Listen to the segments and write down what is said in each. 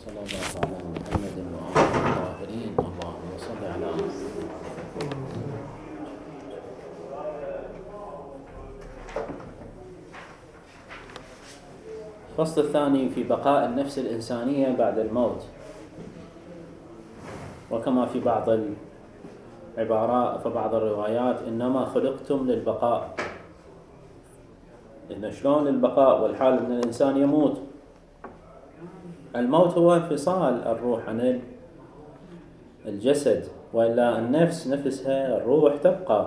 صلى الله على محمد وآله الطاهرين. اللهم صل على الفصل الثاني في بقاء النفس الإنسانية بعد الموت. وكما في بعض العبارات فبعض الروايات إنما خلقتم للبقاء. إن شلون البقاء والحال أن الإنسان يموت؟ الموت هو انفصال الروح عن الجسد، وإلا النفس نفسها الروح تبقى.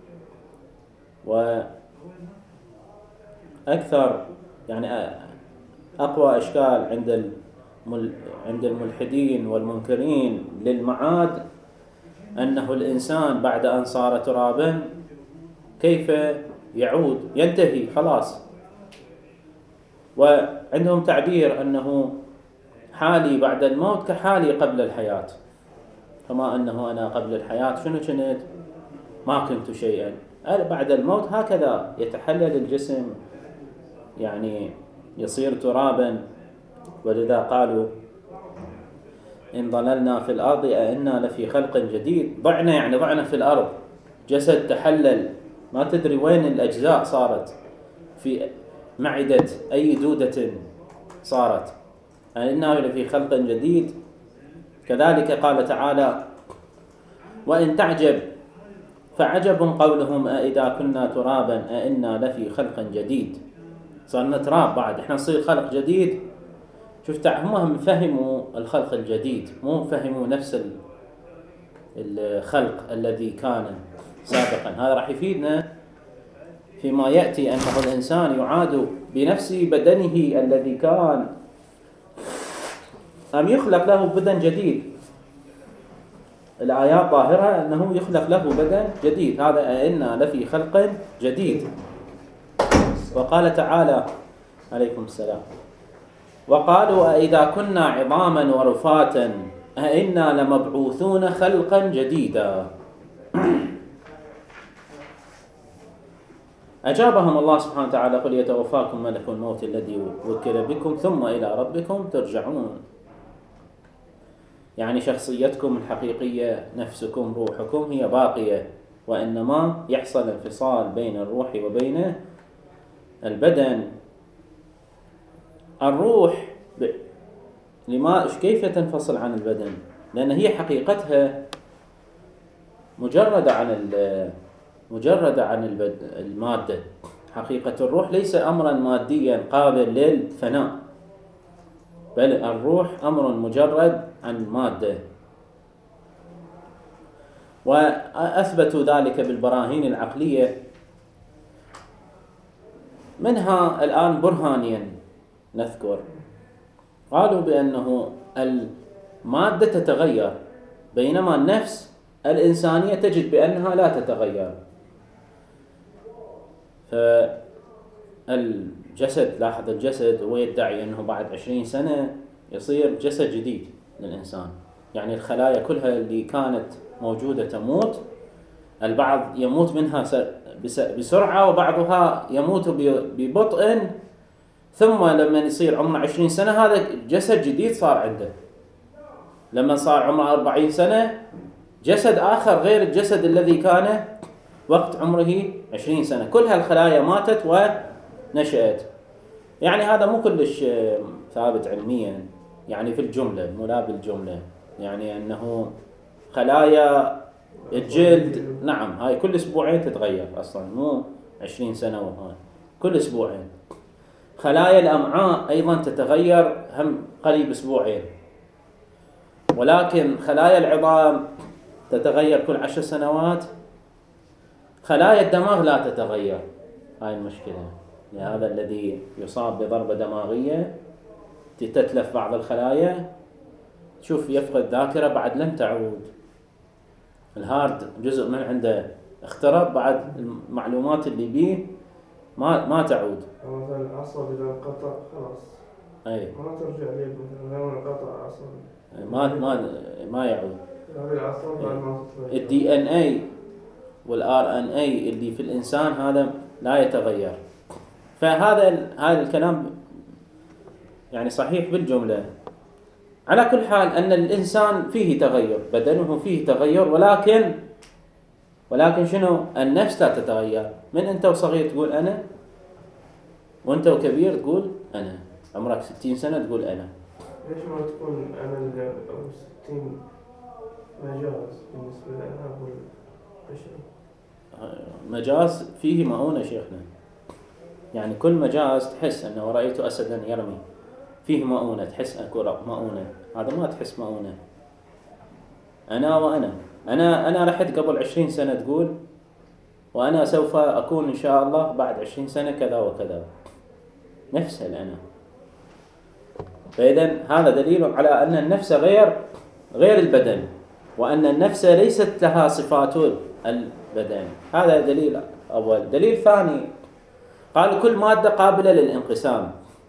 وأكثر يعني أقوى أشكال عند الملحدين والمنكرين للمعاد أنه الإنسان بعد أن صار ترابا كيف يعود؟ ينتهي خلاص. وعندهم تعبير أنه حالي بعد الموت كحالي قبل الحياة، كما أنه أنا قبل الحياة شنو كنت؟ ما كنت شيئا. بعد الموت هكذا يتحلل الجسم، يعني يصير ترابا. ولذا قالوا إن ضللنا في الأرض أئنا لفي خلق جديد. ضعنا يعني ضعنا في الأرض، جسد تحلل ما تدري وين الأجزاء صارت، في معدة أي دودة صارت. أئنا لفي خلق جديد. كذلك قال تعالى وإن تعجب فعجب قولهم أئذا كنا ترابا أئنا لفي خلق جديد. صارنا تراب بعد احنا نصير خلق جديد. شفت هم فهموا الخلق الجديد، مو فهموا نفس الخلق الذي كان سابقا. هذا راح يفيدنا فيما يأتي أنه الإنسان يعاد بنفس بدنه الذي كان، أم يخلق له بدن جديد. الآيات ظاهرة أنه يخلق له بدن جديد. هذا أئنا لفي خلق جديد. وقال تعالى عليكم السلام وقالوا أئذا كنا عظاما ورفاتا أئنا لمبعوثون خلقا جديدا. أجابهم الله سبحانه وتعالى قل يتوفاكم ملك الموت الذي وكل بكم ثم إلى ربكم ترجعون. يعني شخصيتكم الحقيقية، نفسكم، روحكم هي باقية، وإنما يحصل انفصال بين الروح وبين البدن. الروح كيف تنفصل عن البدن؟ لأن هي حقيقتها مجردة عن المادة. حقيقة الروح ليس أمرا ماديا قابل للفناء، بل الروح أمر مجرد عن المادة. وأثبتوا ذلك بالبراهين العقلية، منها الآن برهانيا نذكر. قالوا بأنه المادة تتغير، بينما النفس الإنسانية تجد بأنها لا تتغير. فالجسد، لاحظ الجسد هو يدعي أنه بعد 20 سنة يصير جسد جديد للإنسان. يعني الخلايا كلها اللي كانت موجودة تموت، البعض يموت منها بسرعة وبعضها يموت ببطء، ثم لما يصير عمره 20 سنة هذا جسد جديد صار عنده. لما صار عمره 40 سنة جسد آخر غير الجسد الذي كان وقت عمره 20 سنة. كل هالخلايا ماتت ونشأت. يعني هذا مو كلش ثابت علميا، يعني في الجملة، ملا بالجملة، يعني أنه خلايا الجلد نعم هاي كل أسبوعين تتغير، أصلا مو 20 سنة وهاي كل أسبوعين. خلايا الأمعاء أيضا تتغير هم قريب أسبوعين. ولكن خلايا العظام تتغير كل 10 سنوات. خلايا الدماغ لا تتغير. هاي المشكلة. لهذا الذي يصاب بضربة دماغية تتلف بعض الخلايا، شوف يفقد ذاكرة بعد لن تعود. الهارد جزء من عنده اخترب، بعد المعلومات اللي بيه ما تعود. مثلا العصب إذا انقطع خلاص أي ما ترجع ليه. مثلا لو انقطع العصب ما يعود. العصب ما تتغير. الدي ان اي والار ان اي اللي في الانسان هذا لا يتغير. فهذا الكلام يعني صحيح بالجملة، على كل حال أن الإنسان فيه تغير، بدنه فيه تغير، ولكن شنو؟ النفس لا تتغير. من أنت وصغير تقول أنا، وأنت وكبير تقول أنا، عمرك 60 سنة تقول أنا. ليش ما تكون أنا اللي أو 60 مجاز بالنسبة لأنا والبشر؟ مجاز فيه مؤونة شيخنا، يعني كل مجاز تحس أنه رأيت أسدا يرمي، فيه مؤونة، تحس أكو مؤونة. هذا ما تحس مؤونة. أنا وأنا أنا رحت قبل 20 سنة تقول، وأنا سوف أكون إن شاء الله بعد 20 سنة كذا وكذا، نفس الأنا. فإذا هذا دليل على أن النفس غير البدن، وأن النفس ليست لها صفات البدن. هذا دليل أول. دليل ثاني، قال كل مادة قابلة للانقسام.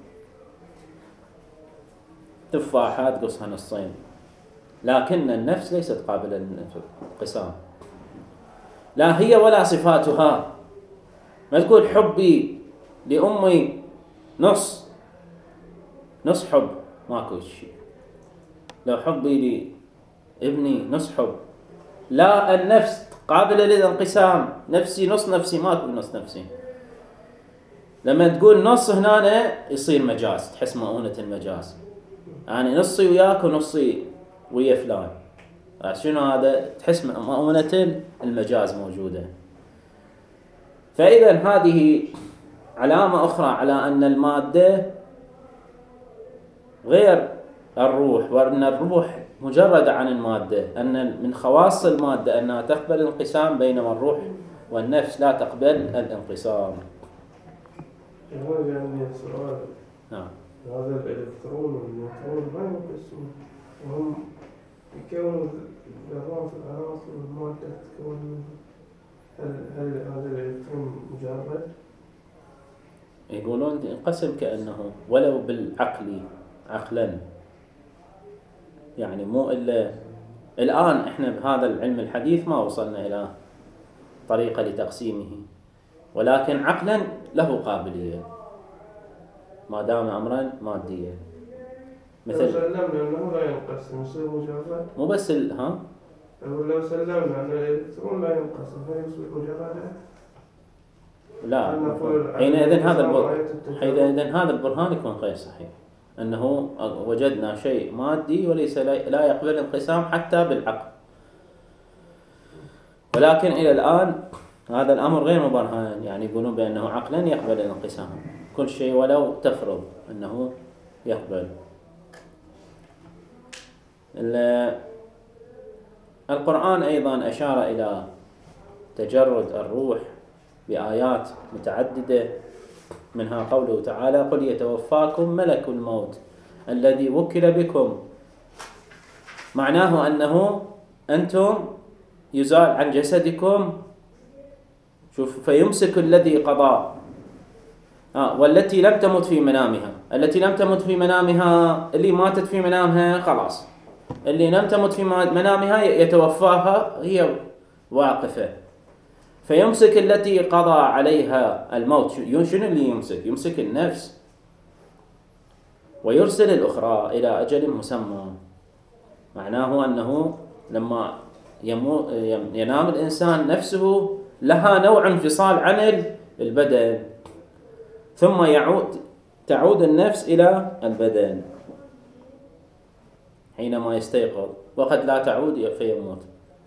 تفاحات قصها نصين، لكن النفس ليست قابلة للانقسام، لا هي ولا صفاتها. ما تقول حبي لأمي نص حب، ماكو شيء. لو حبي لابني نص حب، لا، النفس قابلة للانقسام. نفسي نص نفسي، ماكو نص نفسي. لما تقول نص هنا يصير مجاز، تحس مؤونة المجاز، يعني نصي وياك ونصي ويا فلان. شنو هذا؟ تحس مؤونة المجاز موجودة. فإذا هذه علامة أخرى على أن المادة غير الروح، وأن الروح مجردة عن المادة، أن من خواص المادة أنها تقبل الانقسام، بينما الروح والنفس لا تقبل الانقسام. يعني سؤال. نعم. هذا الإلكترون والنيوترون ما ينقسمون، وهم يكونوا ذرات العناصر والمادة تتكون منهم. هل هذا الإلكترون مجرد؟ يقولون ينقسم كأنه ولو بالعقل، عقلا، يعني مو إلا الآن إحنا بهذا العلم الحديث ما وصلنا إلى طريقة لتقسيمه، ولكن عقلا له قابلية ما دام أمرا ماديا. مثل لو سلمنا أنه لا ينقسم يصير مجرد. مو بس لو سلمنا أن الإلكترون لا ينقسم هل يصبح مجردا؟ لا، حينئذ هذا البرهان يكون غير صحيح، أنه وجدنا شيء مادي وليس لا يقبل الانقسام حتى بالعقل. ولكن إلى الآن هذا الأمر غير مبرهن، يعني يقولون بأنه عقلا يقبل الانقسام كل شيء ولو تفرض أنه يقبل. القرآن أيضا أشار إلى تجرد الروح بآيات متعددة، منها قوله تعالى قل يتوفاكم ملك الموت الذي وكل بكم. معناه أنه أنتم يزال عن جسدكم، شوف، فيمسك الذي قضى والتي لم تمت في منامها. التي لم تمت في منامها، اللي ماتت في منامها خلاص، اللي لم تمت في منامها يتوفاها، هي واقفة. فيمسك التي قضى عليها الموت. شنو اللي يمسك؟ يمسك النفس، ويرسل الأخرى إلى أجل مسمى. معناه أنه لما ينام الإنسان نفسه لها نوع انفصال عن البدن، ثم تعود النفس إلى البدن حينما يستيقظ، وقد لا تعود فيموت.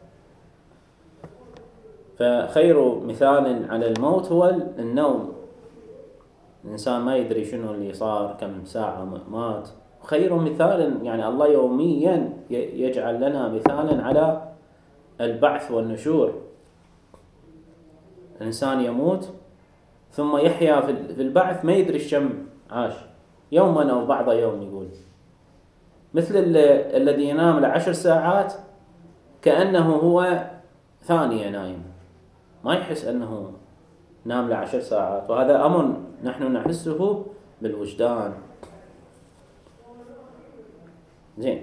فخير مثال على الموت هو النوم. الإنسان ما يدري شنو اللي صار، كم ساعة مات. خير مثال، يعني الله يوميا يجعل لنا مثالا على البعث والنشور. الإنسان يموت ثم يحيا في البعث، ما يدري الشم عاش يوما أو بعض يوم. يقول مثل الذي ينام ل10 ساعات كأنه هو ثانية نايم، ما يحس أنه نام ل10 ساعات. وهذا أمر نحن نحسه بالوجدان. زين.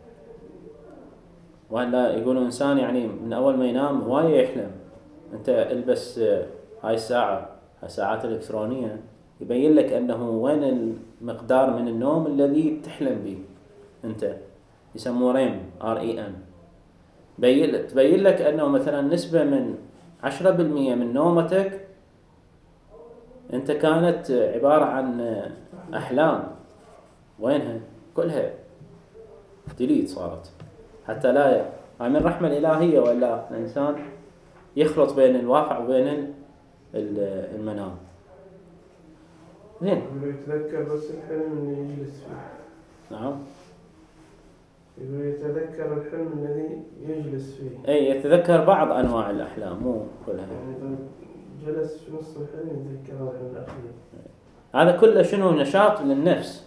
وهلا يقولون إنسان يعني من أول ما ينام هواية يحلم. أنت البس هاي الساعة، الساعات الإلكترونية، يبين لك أنه وين المقدار من النوم الذي تحلم به أنت. يسموه ريم REM، تبين لك أنه مثلا نسبة من 10% من نومتك أنت كانت عبارة عن أحلام، وينها؟ كلها ديليت صارت، حتى لا من الرحمة الإلهية، ولا الإنسان يخلط بين الواقع وبين المنام. زين. يتذكر بس الحلم اللي يجلس فيه. نعم. يقول يتذكر الحلم الذي يجلس فيه. أي يتذكر بعض أنواع الأحلام، مو كلها. يعني إذا جلس في نص الحلم يتذكر الحلم الأخير. هذا كله شنو؟ نشاط للنفس.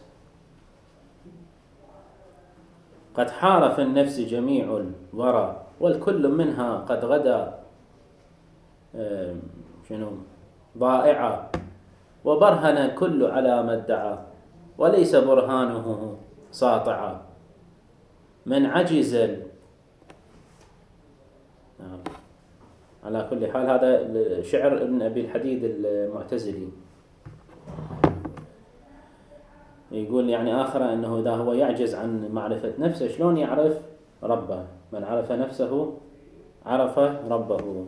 قد حار في النفس جميع الورى، والكل منها قد غدا شنو ضائعة، وبرهن كل على ما ادعى، وليس برهانه ساطعا، من عجز على كل حال. هذا شعر ابن أبي الحديد المعتزلي، يقول يعني آخر أنه إذا هو يعجز عن معرفة نفسه شلون يعرف ربه؟ من عرف نفسه عرف ربه.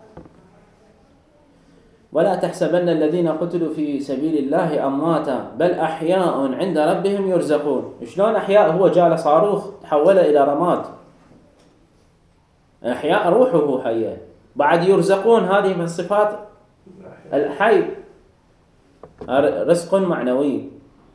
ولا تحسبن الذين قتلوا في سبيل الله أمواتا بل أحياء عند ربهم يرزقون. شلون أحياء؟ هو جاء صاروخ تحول إلى رماد. أحياء روحه حية. بعد يرزقون، هذه من صفات الحي، رزق معنوي.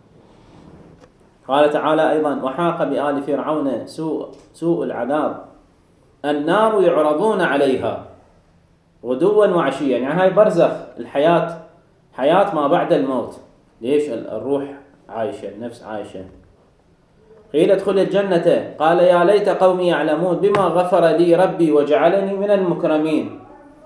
قال تعالى أيضا: وحاق بآل فرعون سوء العذاب النار يعرضون عليها غدوا وعشيا. يعني هاي برزخ الحياة، حياة ما بعد الموت. ليش؟ الروح عايشة، النفس عايشة. قيل ادخل الجنة قال يا ليت قومي يعلمون بما غفر لي ربي وجعلني من المكرمين.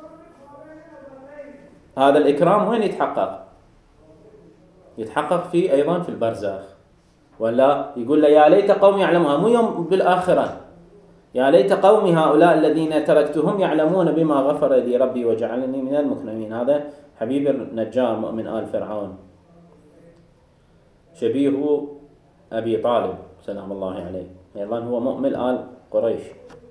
هذا الإكرام وين يتحقق؟ يتحقق فيه أيضا في البرزخ. ولا يقول له يا ليت قومي يعلمون، مو يوم بالآخرة، يا ليت قومي هؤلاء الذين تركتهم يعلمون بما غفر لي ربي وجعلني من المكرمين. هذا حبيب النجار مؤمن آل فرعون، شبيه أبي طالب سلام الله عليه، أيضا هو مؤمن آل قريش.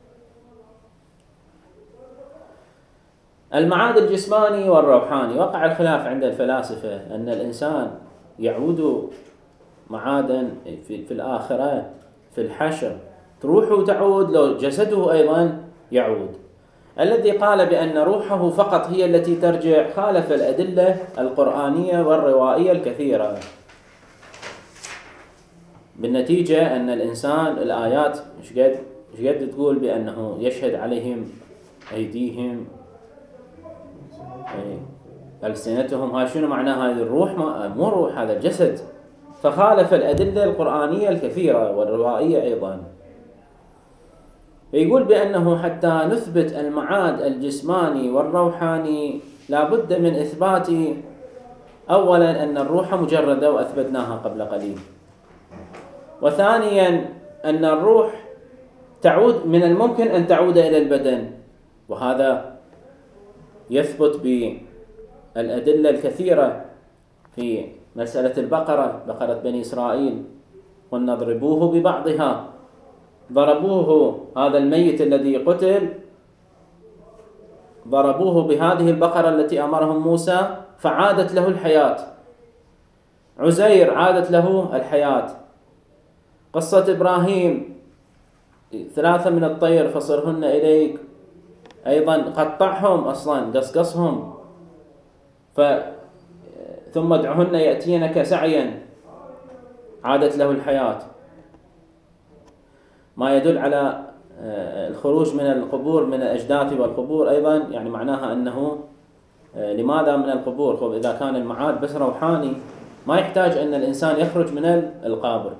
المعاد الجسماني والروحاني. وقع الخلاف عند الفلاسفة أن الإنسان يعود معادا في الآخرة في الحشر، روحه تعود، لو جسده أيضا يعود. الذي قال بأن روحه فقط هي التي ترجع خالف الأدلة القرآنية والروائية الكثيرة. بالنتيجة أن الإنسان الآيات إيش قد تقول بأنه يشهد عليهم أيديهم ألسنتهم. هاي شنو معناها؟ هذه الروح مو روح، هذا الجسد. فخالف الأدلة القرآنية الكثيرة والروائية أيضا. يقول بأنه حتى نثبت المعاد الجسماني والروحاني لابد من إثبات أولا أن الروح مجردة، وأثبتناها قبل قليل. وثانيا أن الروح تعود، من الممكن أن تعود إلى البدن، وهذا يثبت بالأدلة الكثيرة في مسألة البقرة، بقرة بني إسرائيل، قلنا اضربوه ببعضها، ضربوه هذا الميت الذي قتل، ضربوه بهذه البقرة التي أمرهم موسى فعادت له الحياة. عزير عادت له الحياة. قصة إبراهيم 3 من الطير فصرهن إليك، أيضا قطعهم أصلا، قصقصهم، ثم ادعهن يأتينك سعيا، عادت له الحياة. ما يدل على الخروج من القبور، من الأجداث والقبور أيضا، يعني معناها أنه لماذا من القبور؟ إذا كان المعاد بس روحاني ما يحتاج أن الإنسان يخرج من القبر.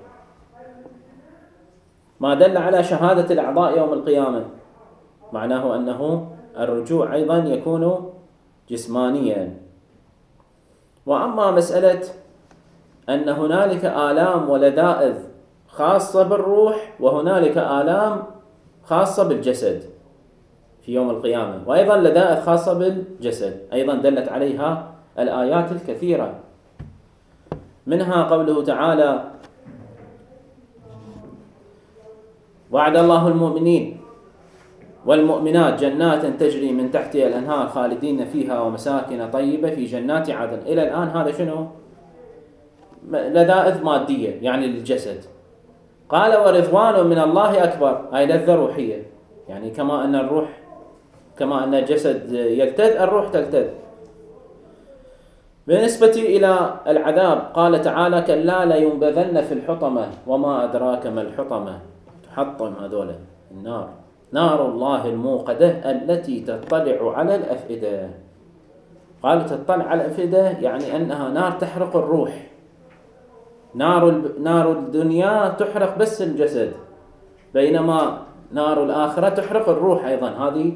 ما دل على شهادة الأعضاء يوم القيامة، معناه أنه الرجوع أيضا يكون جسمانيا. وأما مسألة أن هنالك آلام ولذائذ خاصة بالروح، وهنالك آلام خاصة بالجسد في يوم القيامة، وأيضا لذائذ خاصة بالجسد، أيضا دلت عليها الآيات الكثيرة. منها قوله تعالى: وعد الله المؤمنين والمؤمنات جنات تجري من تحتها الأنهار خالدين فيها ومساكن طيبة في جنات عدن. إلى الآن هذا شنو؟ لذائذ مادية يعني للجسد. قال ورضوان من الله أكبر، أي لذة روحية، يعني كما أن الجسد يلتذ الروح تلتذ. بالنسبة إلى العذاب قال تعالى كلا لينبذن في الحطمة وما أدراك ما الحطمة. تحطم هذول النار، نار الله الموقدة التي تطلع على الأفئدة. قال تطلع على الأفئدة يعني أنها نار تحرق الروح. نار الدنيا تحرق بس الجسد، بينما نار الآخرة تحرق الروح أيضا. هذه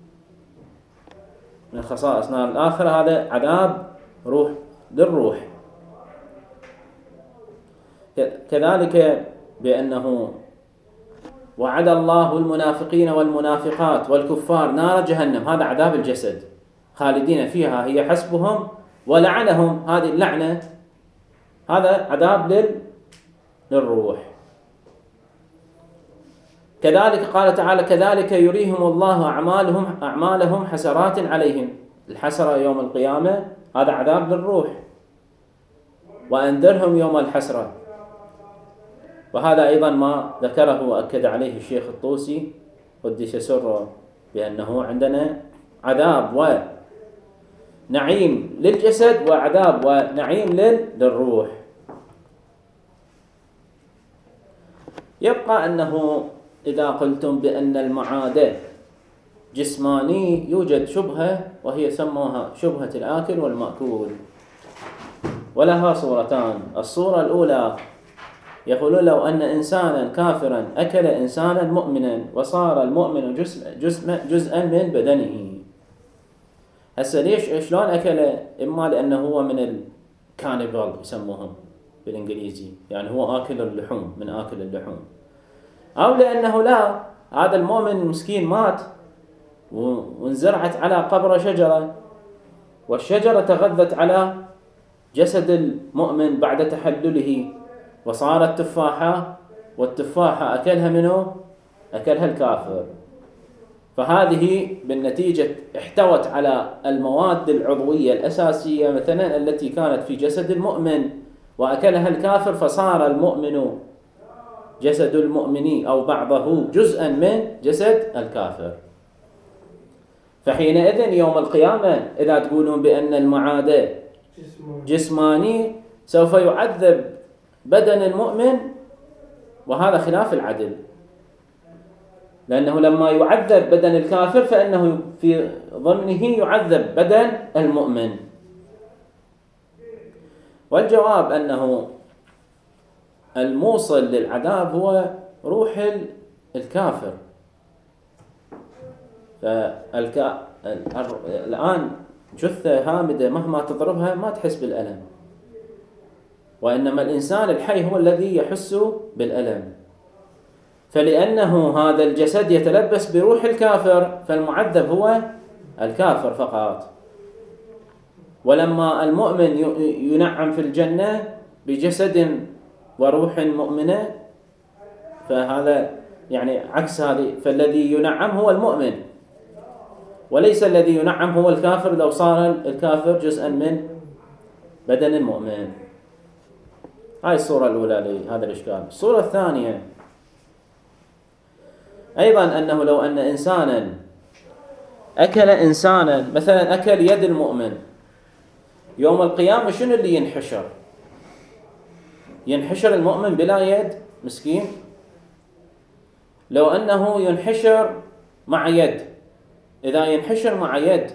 من خصائص نار الآخرة، هذا عذاب روح للروح. كذلك بأنه وعد الله المنافقين والمنافقات والكفار نار جهنم، هذا عذاب الجسد خالدين فيها هي حسبهم ولعنهم، هذه اللعنة هذا عذاب للروح. كذلك قال تعالى كذلك يريهم الله أعمالهم حسرات عليهم، الحسرة يوم القيامة هذا عذاب للروح. وأنذرهم يوم الحسرة، وهذا أيضا ما ذكره وأكد عليه الشيخ الطوسي قدس سره، بأنه عندنا عذاب ونعيم للجسد وعذاب ونعيم للروح. يبقى أنه إذا قلتم بأن المعاد جسماني يوجد شبهة، وهي سموها شبهة الآكل والمأكول، ولها صورتان. الصورة الأولى يقولون لو أن إنسانا كافرا أكل إنسانا مؤمنا وصار المؤمن جزءا من بدنه. هسه ليش شلون أكل؟ إما لأنه هو من الكانيبال يسموهم بالإنجليزي، يعني هو آكل اللحوم، من آكل اللحوم، أو لأنه لا، هذا المؤمن المسكين مات وانزرعت على قبر شجرة، والشجرة تغذت على جسد المؤمن بعد تحلله وصارت تفاحة، والتفاحة أكلها منه؟ أكلها الكافر. فهذه بالنتيجة احتوت على المواد العضوية الأساسية مثلا التي كانت في جسد المؤمن وأكلها الكافر، فصار المؤمن جسد المؤمن أو بعضه جزءا من جسد الكافر. فحينئذ يوم القيامة إذا تقولون بأن المعاد جسماني سوف يعذب بدن المؤمن، وهذا خلاف العدل، لأنه لما يعذب بدن الكافر فإنه في ضمنه يعذب بدن المؤمن. والجواب أنه الموصل للعذاب هو روح الكافر. الآن جثة هامدة مهما تضربها ما تحس بالألم، وإنما الإنسان الحي هو الذي يحس بالألم. فلأنه هذا الجسد يتلبس بروح الكافر فالمعذب هو الكافر فقط. ولما المؤمن ينعم في الجنة بجسد وروح مؤمنة، فهذا يعني عكس هذه، فالذي ينعم هو المؤمن وليس الذي ينعم هو الكافر لو صار الكافر جزءا من بدن المؤمن. هاي الصورة الأولى لهذا الإشكال. الصورة الثانية أيضا أنه لو أن إنسانا أكل إنسانا، مثلا أكل يد المؤمن، يوم القيامة شنو اللي ينحشر؟ ينحشر المؤمن بلا يد مسكين. لو أنه ينحشر مع يد، إذا ينحشر مع يد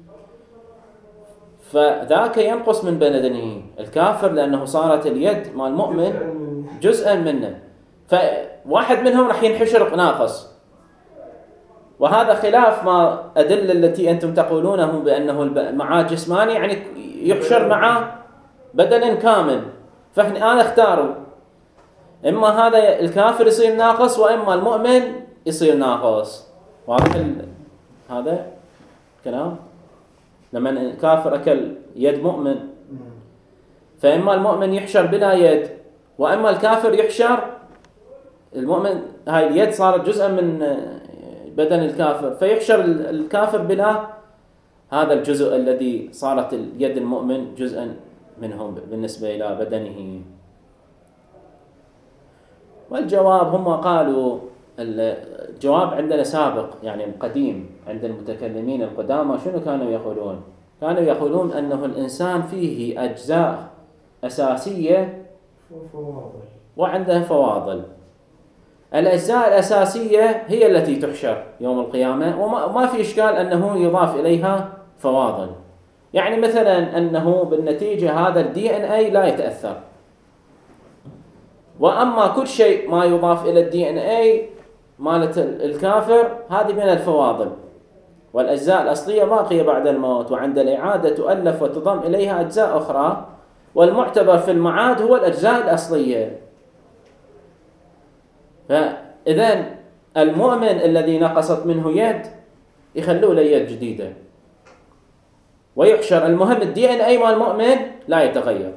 فذاك ينقص من بدنه الكافر، لأنه صارت اليد مال المؤمن جزءا منه، فواحد منهم راح ينحشر ناقص. وهذا خلاف ما أدلة التي أنتم تقولونه بأنه معاه جسماني، يعني يحشر مع بدن كامل. فأنا اختاروا إما هذا الكافر يصير ناقص وإما المؤمن يصير ناقص. واضح هذا كلام؟ لما الكافر أكل يد مؤمن فإما المؤمن يحشر بلا يد، وإما الكافر يحشر المؤمن هاي اليد صارت جزءا من بدن الكافر، فيحشر الكافر بلا هذا الجزء الذي صارت اليد المؤمن جزءا منهم بالنسبة إلى بدنه. والجواب هم قالوا الجواب عندنا سابق يعني قديم عند المتكلمين القدامى. شنو كانوا يقولون؟ كانوا يقولون أنه الإنسان فيه أجزاء أساسية وعنده فواضل. الأجزاء الأساسية هي التي تحشر يوم القيامة، وما في إشكال أنه يضاف إليها فواضل. يعني مثلا أنه بالنتيجة هذا DNA لا يتأثر، وأما كل شيء ما يضاف إلى DNA مالة الكافر هذه من الفواضل، والأجزاء الأصلية باقية بعد الموت، وعند الإعادة تؤلف وتضم إليها أجزاء أخرى، والمعتبر في المعاد هو الأجزاء الأصلية. فإذن المؤمن الذي نقصت منه يد يخلوه له يد جديدة ويحشر. المهم DNA مال المؤمن لا يتغير.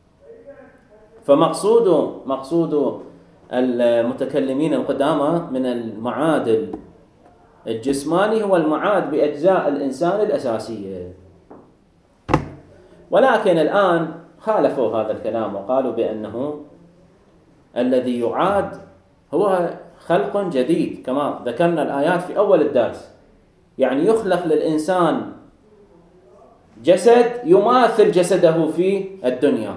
فمقصود المتكلمين القدامى من المعاد الجسماني هو المعاد بأجزاء الإنسان الأساسية. ولكن الآن خالفوا هذا الكلام وقالوا بأنه الذي يعاد هو خلق جديد، كما ذكرنا الآيات في أول الدرس. يعني يخلق للإنسان جسد يماثل جسده في الدنيا.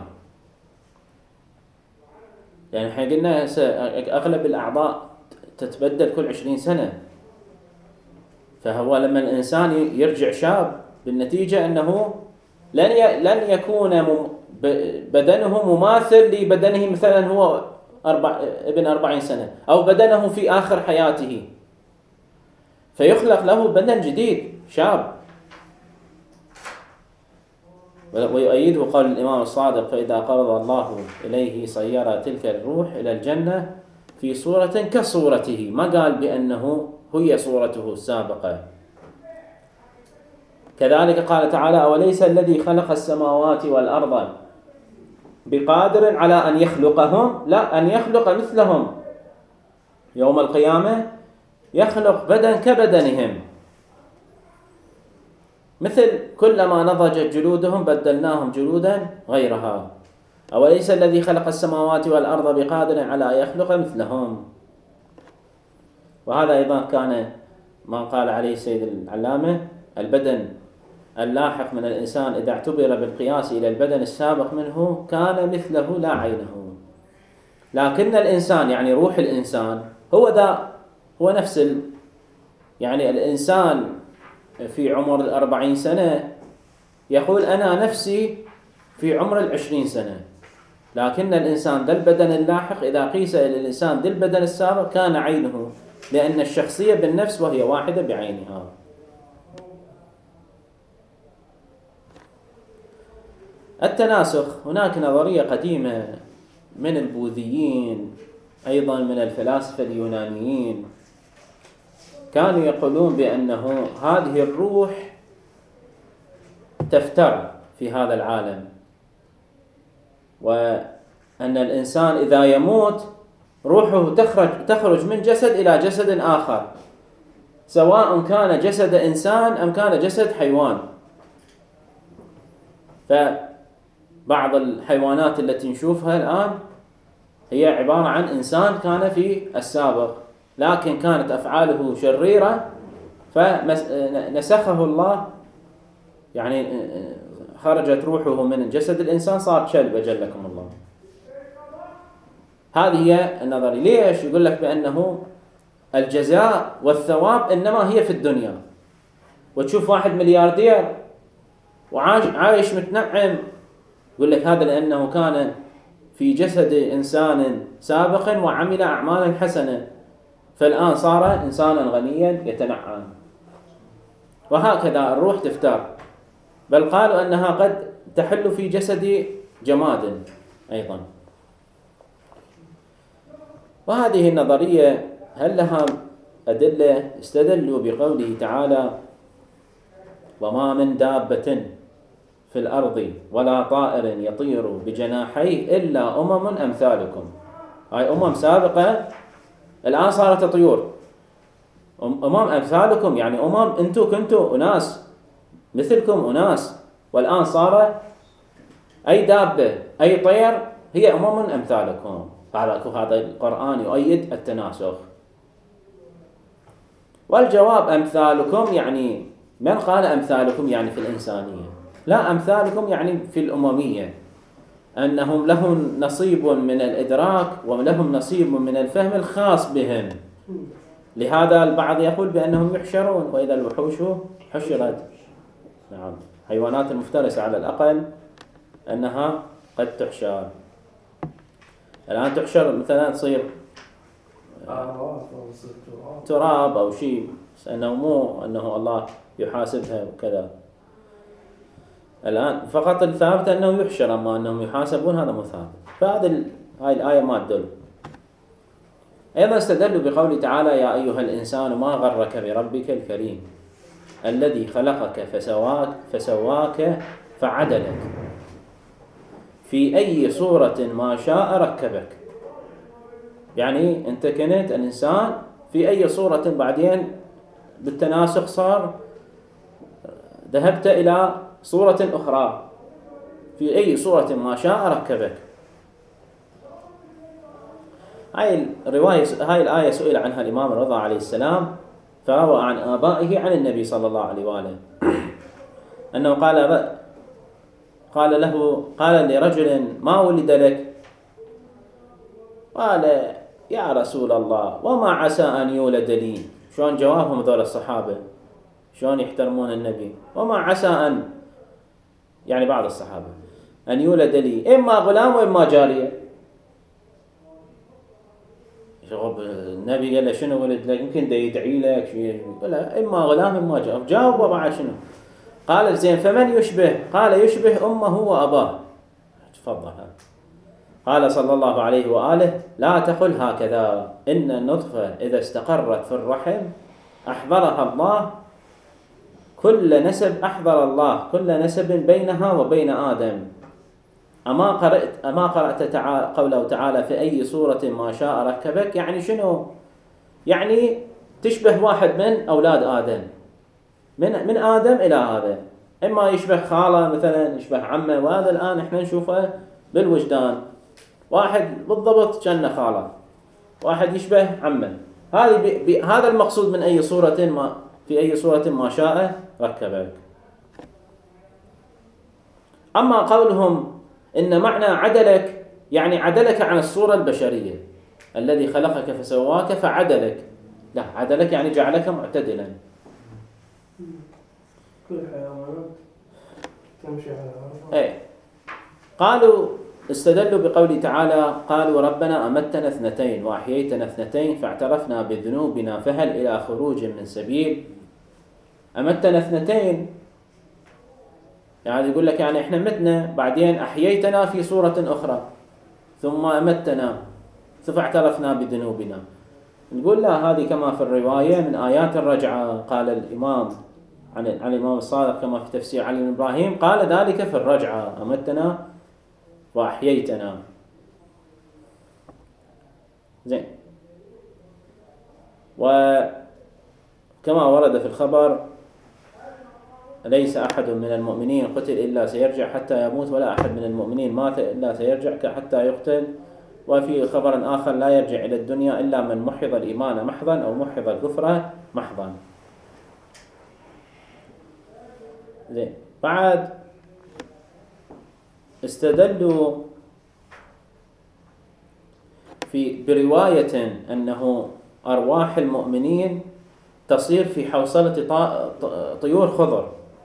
يعني احنا قلنا أغلب الأعضاء تتبدل كل 20 سنة، فهو لما الإنسان يرجع شاب بالنتيجة أنه لن يكون بدنه مماثل لبدنه مثلا هو ابن 40 سنة أو بدنه في آخر حياته، فيخلق له بدن جديد شاب. ويؤيده قول الإمام الصادق: فإذا قبض الله إليه صير تلك الروح إلى الجنة في صورة كصورته. ما قال بأنه هي صورته السابقة. كذلك قال تعالى: أوليس الذي خلق السماوات والأرض بقادر على أن يخلقهم؟ لا، أن يخلق مثلهم يوم القيامة، يخلق بدن كبدنهم، مثل كلما نضجت جلودهم بدلناهم جلودا غيرها. أوليس الذي خلق السماوات والأرض بقادر على أن يخلق مثلهم. وهذا أيضا كان ما قال عليه السيد العلامة: البدن اللاحق من الإنسان إذا اعتبر بالقياس إلى البدن السابق منه كان مثله لا عينه. لكن الإنسان يعني روح الإنسان هو نفس يعني الإنسان في عمر 40 سنة يقول أنا نفسي في عمر 20 سنة، لكن الإنسان ذا البدن اللاحق إذا قيس إلى الإنسان ذا البدن السابق كان عينه، لأن الشخصية بالنفس وهي واحدة بعينها. التناسخ، هناك نظرية قديمة من البوذيين أيضا من الفلاسفة اليونانيين كانوا يقولون بأنه هذه الروح تفتر في هذا العالم، وأن الإنسان إذا يموت روحه تخرج من جسد إلى جسد آخر، سواء كان جسد إنسان أم كان جسد حيوان. فبعض الحيوانات التي نشوفها الآن هي عبارة عن إنسان كان في السابق، لكن كانت أفعاله شريرة فنسخه الله، يعني خرجت روحه من جسد الإنسان صارت كلب أجلكم الله. هذه هي النظرية. ليش؟ يقول لك بأنه الجزاء والثواب إنما هي في الدنيا. وتشوف واحد ملياردير وعايش متنعم، يقول لك هذا لأنه كان في جسد إنسان سابق وعمل أعمالا حسنة، فالآن صار إنسانا غنيا يتنعم. وهكذا الروح تفتر، بل قالوا أنها قد تحل في جسد جماد أيضا. وهذه النظرية هل لها أدلة؟ استدلوا بقوله تعالى: وما من دابة في الأرض ولا طائر يطير بجناحيه إلا أمم أمثالكم. هاي أمم سابقة الآن صارت طيور. أمثالكم يعني أنتم كنتوا أناس مثلكم أناس، والآن صار أي دابة أي طير هي أمثالكم. هذا القرآن يؤيد التناسخ. والجواب أمثالكم يعني من قال أمثالكم يعني في الإنسانية؟ لا، أمثالكم يعني في الأممية، أنهم لهم نصيب من الإدراك ولهم نصيب من الفهم الخاص بهم. لهذا البعض يقول بأنهم يحشرون، وإذا الوحوش حشرت. نعم، حيوانات المفترسة على الأقل أنها قد تحشر. الآن تحشر مثلا تصير تراب أو شيء، أنه مو أنه الله يحاسبها وكذا. الآن فقط الثابت أنه يحشر، أما أنهم يحاسبون هذا مو ثابت. فهذه هاي الآية ما تدل. أيضا استدلوا بقوله تعالى: يا أيها الإنسان ما غرك بربك الكريم الذي خلقك فسواك فعدلك في أي صورة ما شاء ركبك. يعني أنت كنت الإنسان في أي صورة، بعدين بالتناسخ صار ذهبت إلى صورة أخرى، في أي صورة ما شاء ركبك. هاي الآية سئل عنها الإمام الرضا عليه السلام، فروى عن آبائه عن النبي صلى الله عليه وآله أنه قال لرجل: ما ولد لك؟ قال: يا رسول الله، وما عسى أن يولد لي. شلون جوابهم ذول الصحابة، شلون يحترمون النبي. وما عسى أن، يعني بعض الصحابة، أن يولد لي إما غلام وإما جارية. النبي قال له: شنو ولد لك؟ يمكن دا يدعي لك شيء. قال: إما غلام إما جارية. جاوب وبعد شنو؟ قال: زين، فمن يشبه؟ قال: يشبه أمه وأباه. تفضل. قال صلى الله عليه وآله: لا تقل هكذا، إن النطفة إذا استقرت في الرحم أحضرها الله كل نسب، أحضر الله كل نسب بينها وبين آدم. أما قرأت قوله تعالى: في أي صورة ما شاء ركبك. يعني شنو؟ يعني تشبه واحد من أولاد آدم، من آدم إلى هذا. إما يشبه خالة مثلا، يشبه عمه، وهذا الآن إحنا نشوفه بالوجدان. واحد بالضبط كأنه خالة، واحد يشبه عمه. هذا المقصود من أي صورة ما، في أي صورة ما شاء ركبك. أما قولهم إن معنى عدلك يعني عدلك عن الصورة البشرية، الذي خلقك فسواك فعدلك. لا، عدلك يعني جعلك معتدلا. كل حيوانات تمشي على أي. قالوا استدلوا بقوله تعالى: قالوا ربنا أمتنا 2 وأحييتنا 2 فاعترفنا بذنوبنا فهل إلى خروج من سبيل. أمتنا 2 يعني يقول لك يعني إحنا متنا، بعدين أحييتنا في صورة أخرى، ثم أمتنا فاعترفنا بذنوبنا. نقول لا، هذه كما في الرواية من آيات الرجعة. قال الإمام عن الإمام الصادق كما في تفسير علي بن إبراهيم، قال ذلك في الرجعة: أمتنا وأحييتنا. زين. وكما ورد في الخبر: ليس أحد من المؤمنين قتل إلا سيرجع حتى يموت، ولا أحد من المؤمنين مات إلا سيرجع حتى يقتل. وفي خبر آخر: لا يرجع إلى الدنيا إلا من محض الإيمان محضا أو محض الكفر محضا. زين. بعد استدلوا برواية أنه أرواح المؤمنين تصير في حوصلة طيور خضر.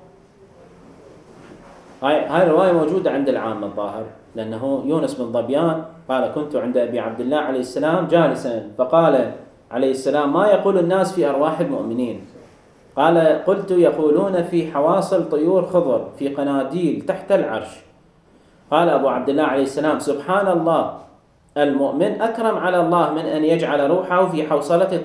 هاي الرواية موجودة عند العامة الظاهر، لأنه يونس بن ظبيان قال: كنت عند أبي عبد الله عليه السلام جالسا، فقال عليه السلام: ما يقول الناس في أرواح المؤمنين؟ قال: قلت: يقولون في حواصل طيور خضر في قناديل تحت العرش. قال أبو عبد الله عليه السلام: سبحان الله، المؤمن أكرم على الله من أن يجعل روحه في حوصلة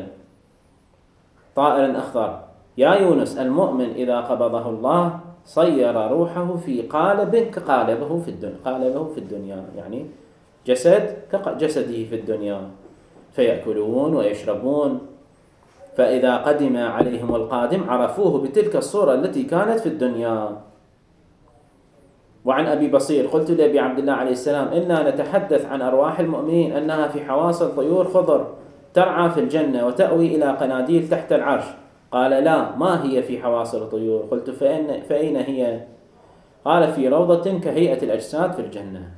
طائر أخضر. يا يونس، المؤمن إذا قبضه الله صير روحه في قالب كقالبه في الدنيا، يعني جسد كجسده في الدنيا. فيأكلون ويشربون، فإذا قدم عليهم القادم عرفوه بتلك الصورة التي كانت في الدنيا. وعن أبي بصير قلت لأبي عبد الله عليه السلام: إنا نتحدث عن أرواح المؤمنين أنها في حواصل طيور خضر ترعى في الجنة وتأوي إلى قناديل تحت العرش. قال: لا، ما هي في حواصل طيور؟ قلت: فأين هي؟ قال: في روضة كهيئة الأجساد في الجنة.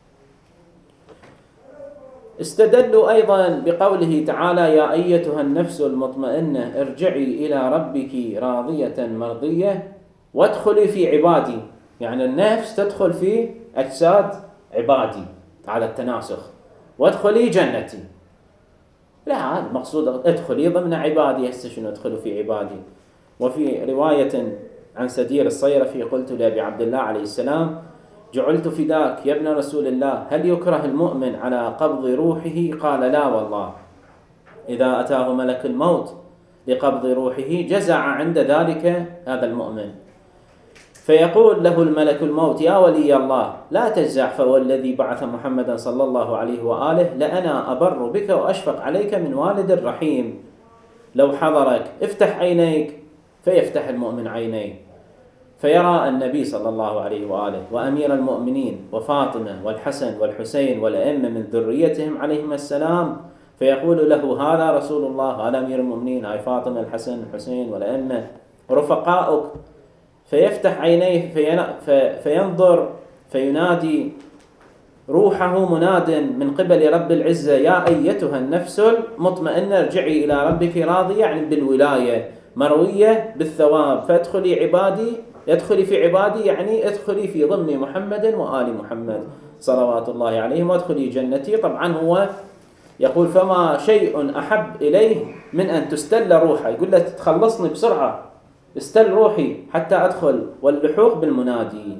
استدلوا أيضا بقوله تعالى: يا أيتها النفس المطمئنة ارجعي إلى ربك راضية مرضية وادخلي في عبادي. يعني النفس تدخل في أجساد عبادي على التناسخ، وادخلي جنتي. لا، المقصود ادخلي ضمن عبادي. هسه شنو ادخلوا في عبادي؟ وفي رواية عن سدير الصيرفي قلت لأبي عبد الله عليه السلام: جعلت فداك يا ابن رسول الله، هل يكره المؤمن على قبض روحه؟ قال: لا والله، إذا أتاه ملك الموت لقبض روحه جزع عند ذلك هذا المؤمن، فيقول له الملك الموت: يا ولي الله لا تجزع، فوالذي بعث محمدا صلى الله عليه وآله لأنا أبر بك وأشفق عليك من والد الرحيم، لو حضرك افتح عينيك. فيفتح المؤمن عينيه فيرى النبي صلى الله عليه وآله وأمير المؤمنين وفاطمة والحسن والحسين والأئمة من ذريتهم عليهم السلام، فيقول له: هذا رسول الله، هذا أمير المؤمنين، هاي فاطمة الحسن الحسين والأئمة رفقاؤك. فيفتح عينيه فينظر فينادي روحه مناد من قبل رب العزة: يا أيتها النفس المطمئنة ارجعي إلى ربك راضية، يعني بالولاية مروية بالثواب، فادخلي عبادي. يدخلي في عبادي يعني ادخلي في ضمن محمد وآل محمد صلوات الله عليهم وادخلي جنتي. طبعا هو يقول: فما شيء أحب إليه من أن تستل روحه. يقول له: تخلصني بسرعة، استل روحي حتى أدخل، واللحوق بالمنادي.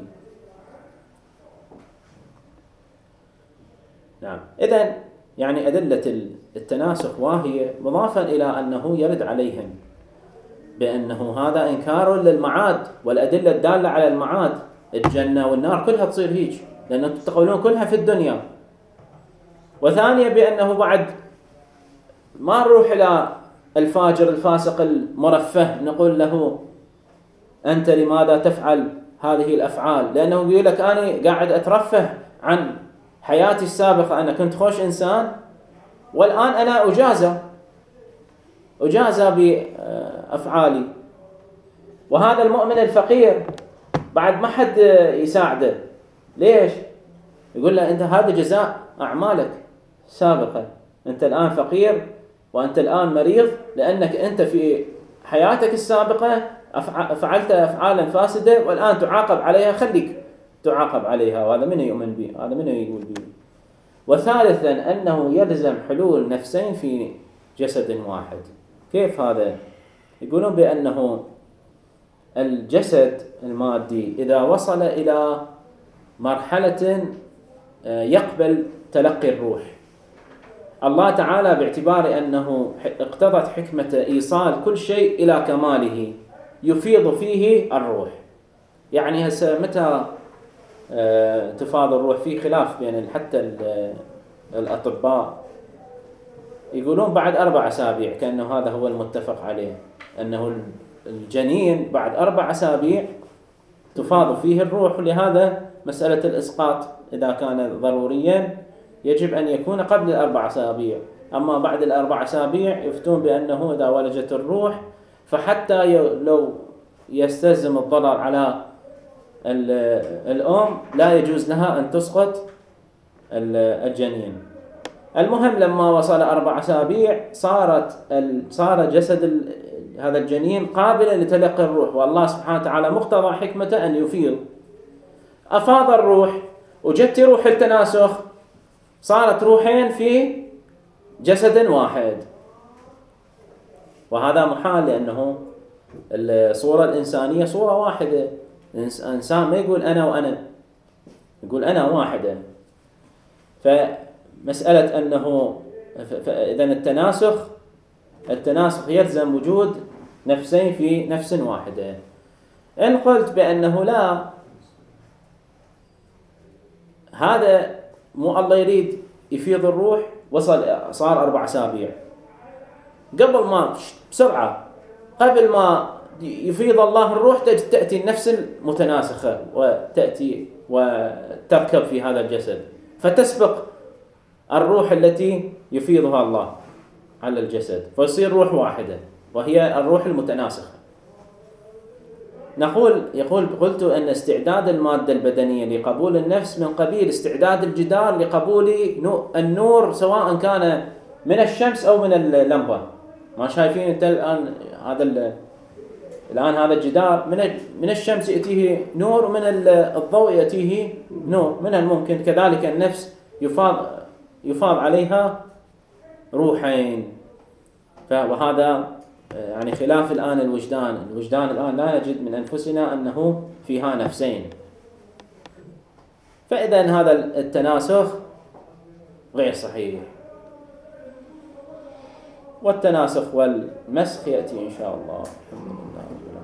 نعم. إذن يعني أدلة التناسخ واهية، مضافا إلى أنه يرد عليهم بأنه هذا إنكار للمعاد، والأدلة الدالة على المعاد الجنة والنار كلها تصير هيك، لأنه تقولون كلها في الدنيا. وثانيا بأنه بعد ما نروح إلى الفاجر الفاسق المرفه نقول له: أنت لماذا تفعل هذه الأفعال؟ لأنه يقول لك: أنا قاعد أترفه عن حياتي السابقة، أنا كنت خوش إنسان والآن أنا أجازى بأفعالي. وهذا المؤمن الفقير بعد ما حد يساعده، ليش؟ يقول له: أنت هذا جزاء أعمالك سابقا، أنت الآن فقير وأنت الآن مريض لأنك أنت في حياتك السابقة فعلت أفعالا فاسدة والآن تعاقب عليها، خليك تعاقب عليها. وهذا من يؤمن به؟ هذا من يقول به؟ وثالثا أنه يلزم حلول نفسين في جسد واحد. كيف هذا؟ يقولون بأنه الجسد المادي إذا وصل إلى مرحلة يقبل تلقي الروح، الله تعالى باعتبار أنه اقتضت حكمة إيصال كل شيء إلى كماله يفيض فيه الروح. يعني هسه متى تفاض الروح؟ في خلاف بين حتى الأطباء، يقولون بعد 4 أسابيع، كأنه هذا هو المتفق عليه، أنه الجنين بعد 4 أسابيع تفاض فيه الروح. لهذا مسألة الإسقاط إذا كان ضروريا يجب أن يكون قبل 4 أسابيع، أما بعد 4 أسابيع يفتون بأنه إذا ولجت الروح فحتى لو يستلزم الضرر على الأم لا يجوز لها أن تسقط الجنين. المهم لما وصل 4 أسابيع صار جسد هذا الجنين قابلا لتلقي الروح، والله سبحانه وتعالى مقتضى حكمته أن يفيض. أفاض الروح وجت روح التناسخ، صارت روحين في جسد واحد، وهذا محال لأنه الصورة الإنسانية صورة واحدة. الإنسان ما يقول أنا وأنا، يقول أنا واحدة. فمسألة أنه إذا التناسخ يلزم وجود نفسين في نفس واحدة. إن قلت بأنه لا، هذا مو الله يريد يفيض الروح صار 4 أسابيع، قبل ما بسرعة قبل ما يفيض الله الروح تأتي النفس المتناسخة وتأتي وتركب في هذا الجسد، فتسبق الروح التي يفيضها الله على الجسد، فيصير روح واحدة وهي الروح المتناسخة. قلت أن استعداد المادة البدنية لقبول النفس من قبيل استعداد الجدار لقبول النور، سواء كان من الشمس أو من اللمبة. ما شايفين أنت الآن هذا الجدار من الشمس يأتيه نور، ومن الضوء يأتيه نور. من الممكن كذلك النفس يفاض عليها روحين. وهذا يعني خلاف الآن الوجدان الآن لا نجد من أنفسنا أنه فيها نفسين. فإذا هذا التناسخ غير صحيح، والتناسخ والمسخ يأتي إن شاء الله. الحمد لله.